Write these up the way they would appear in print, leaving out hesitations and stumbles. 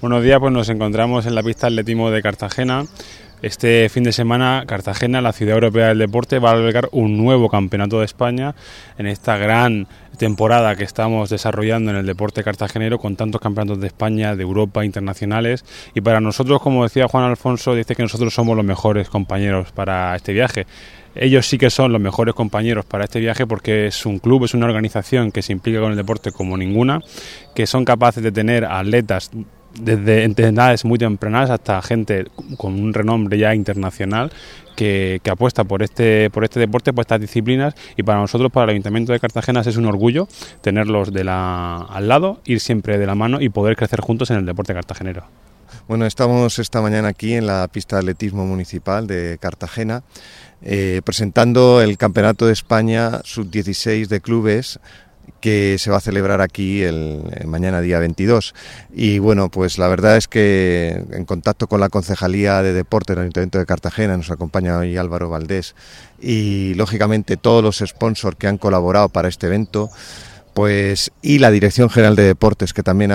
Buenos días, pues nos encontramos en la pista de atletismo de Cartagena. Este fin de semana, Cartagena, la ciudad europea del deporte, va a albergar un nuevo campeonato de España en esta gran temporada que estamos desarrollando en el deporte cartagenero, con tantos campeonatos de España, de Europa, internacionales. Y para nosotros, como decía Juan Alfonso, dice que nosotros somos los mejores compañeros para este viaje. Ellos sí que son los mejores compañeros para este viaje, porque es un club, es una organización que se implica con el deporte como ninguna, que son capaces de tener atletas desde edades muy tempranas hasta gente con un renombre ya internacional que apuesta por este deporte, por estas disciplinas. Y para nosotros, para el Ayuntamiento de Cartagena, es un orgullo tenerlos al lado, ir siempre de la mano y poder crecer juntos en el deporte cartagenero. Bueno, estamos esta mañana aquí en la pista de atletismo municipal de Cartagena, presentando el Campeonato de España Sub-16 de clubes, que se va a celebrar aquí mañana día 22. Y bueno, pues la verdad es que en contacto con la Concejalía de Deportes del Ayuntamiento de Cartagena nos acompaña hoy Álvaro Valdés, y lógicamente todos los sponsors que han colaborado para este evento, pues, y la Dirección General de Deportes, que también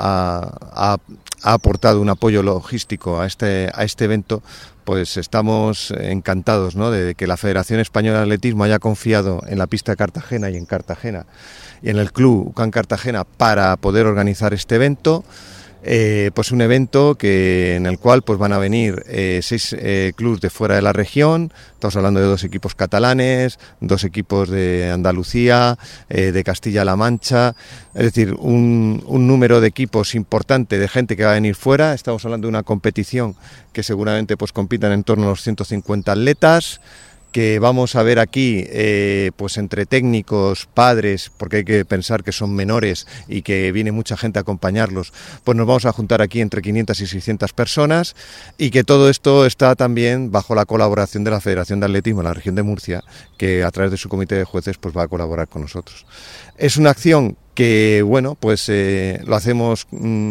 ha aportado un apoyo logístico a este evento. Pues estamos encantados, ¿no?, de que la Federación Española de Atletismo haya confiado en la pista de Cartagena y en Cartagena y en el Club UCAM Cartagena para poder organizar este evento. Pues un evento en el cual pues van a venir 6 clubes de fuera de la región. Estamos hablando de 2 equipos catalanes, 2 equipos de Andalucía, de Castilla-La Mancha, es decir, un número de equipos importante de gente que va a venir fuera. Estamos hablando de una competición que seguramente pues compitan en torno a los 150 atletas, que vamos a ver aquí pues entre técnicos, padres, porque hay que pensar que son menores y que viene mucha gente a acompañarlos, pues nos vamos a juntar aquí entre 500 y 600 personas, y que todo esto está también bajo la colaboración de la Federación de Atletismo de la región de Murcia, que a través de su comité de jueces pues va a colaborar con nosotros. Es una acción que, bueno, pues lo hacemos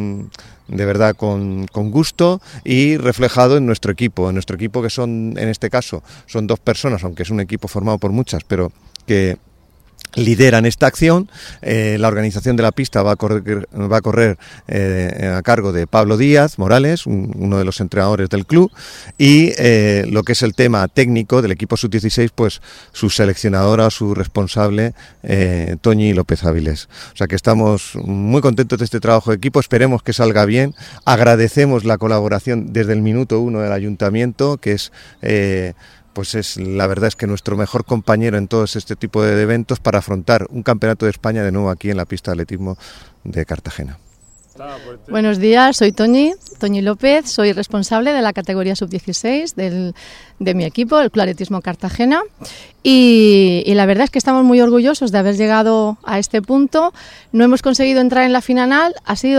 de verdad con gusto, y reflejado en nuestro equipo que son, en este caso, son 2 personas, aunque es un equipo formado por muchas, pero que lideran esta acción. La organización de la pista va a correr a cargo de Pablo Díaz Morales, uno de los entrenadores del club, y lo que es el tema técnico del equipo sub-16, pues su seleccionadora, su responsable, Toñi López Áviles. O sea que estamos muy contentos de este trabajo de equipo, esperemos que salga bien. Agradecemos la colaboración desde el minuto 1 del ayuntamiento, que es la verdad es que nuestro mejor compañero en todos este tipo de eventos para afrontar un campeonato de España de nuevo aquí en la pista de atletismo de Cartagena. Buenos días, soy Toñi López, soy responsable de la categoría sub-16 de mi equipo, el Club Atletismo Cartagena, y la verdad es que estamos muy orgullosos de haber llegado a este punto. No hemos conseguido entrar en la final,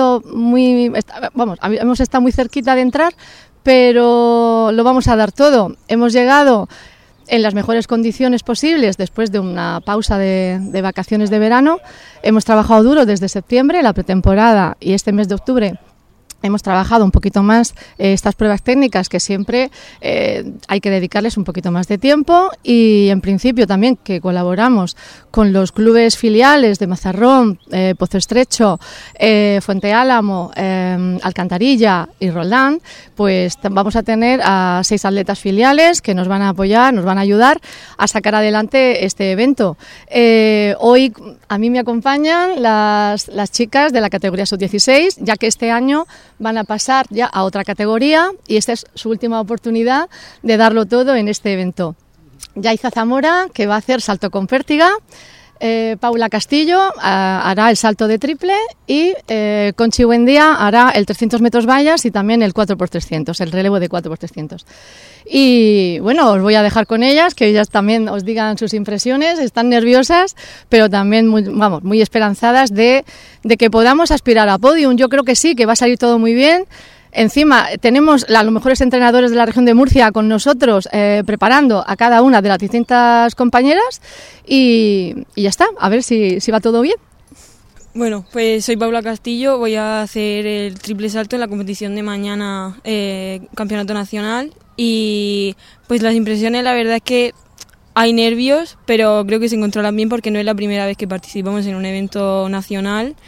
hemos estado muy cerquita de entrar, pero lo vamos a dar todo. Hemos llegado en las mejores condiciones posibles después de una pausa de vacaciones de verano. Hemos trabajado duro desde septiembre, la pretemporada, y este mes de octubre hemos trabajado un poquito más estas pruebas técnicas, que siempre hay que dedicarles un poquito más de tiempo, y en principio también que colaboramos con los clubes filiales de Mazarrón, Pozo Estrecho, Fuente Álamo, Alcantarilla y Roldán. Pues vamos a tener a 6 atletas filiales que nos van a apoyar, nos van a ayudar a sacar adelante este evento. Hoy a mí me acompañan las chicas de la categoría sub-16, ya que este año van a pasar ya a otra categoría, y esta es su última oportunidad de darlo todo en este evento. Yaiza Zamora, que va a hacer salto con pértiga, Paula Castillo hará el salto de triple, y Conchi Buendía hará el 300 metros vallas y también el 4x300, el relevo de 4x300. Y bueno, os voy a dejar con ellas, que ellas también os digan sus impresiones. Están nerviosas, pero también muy esperanzadas de que podamos aspirar a podium. Yo creo que sí, que va a salir todo muy bien. Encima tenemos a los mejores entrenadores de la región de Murcia con nosotros, preparando a cada una de las distintas compañeras, y ya está, a ver si va todo bien. Bueno, pues soy Paula Castillo, voy a hacer el triple salto en la competición de mañana, campeonato nacional, y pues las impresiones, la verdad es que hay nervios, pero creo que se controlan bien porque no es la primera vez que participamos en un evento nacional.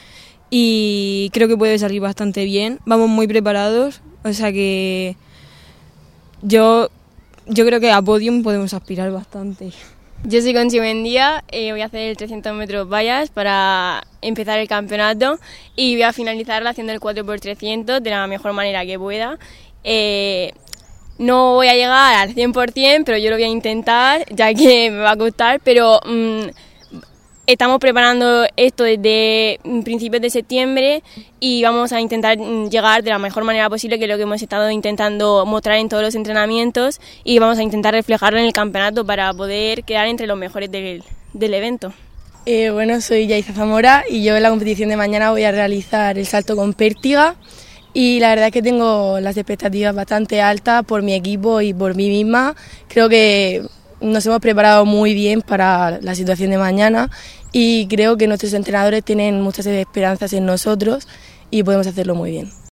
y creo que puede salir bastante bien. Vamos muy preparados, o sea que yo creo que a podium podemos aspirar bastante. Yo soy Conchi Buendía, voy a hacer el 300 metros vallas para empezar el campeonato y voy a finalizarla haciendo el 4x300 de la mejor manera que pueda. No voy a llegar al 100%, pero yo lo voy a intentar, ya que me va a costar, pero estamos preparando esto desde principios de septiembre y vamos a intentar llegar de la mejor manera posible, que es lo que hemos estado intentando mostrar en todos los entrenamientos, y vamos a intentar reflejarlo en el campeonato para poder quedar entre los mejores del evento. Bueno, soy Yaiza Zamora y yo en la competición de mañana voy a realizar el salto con pértiga, y la verdad es que tengo las expectativas bastante altas por mi equipo y por mí misma. Creo que nos hemos preparado muy bien para la situación de mañana y creo que nuestros entrenadores tienen muchas esperanzas en nosotros y podemos hacerlo muy bien.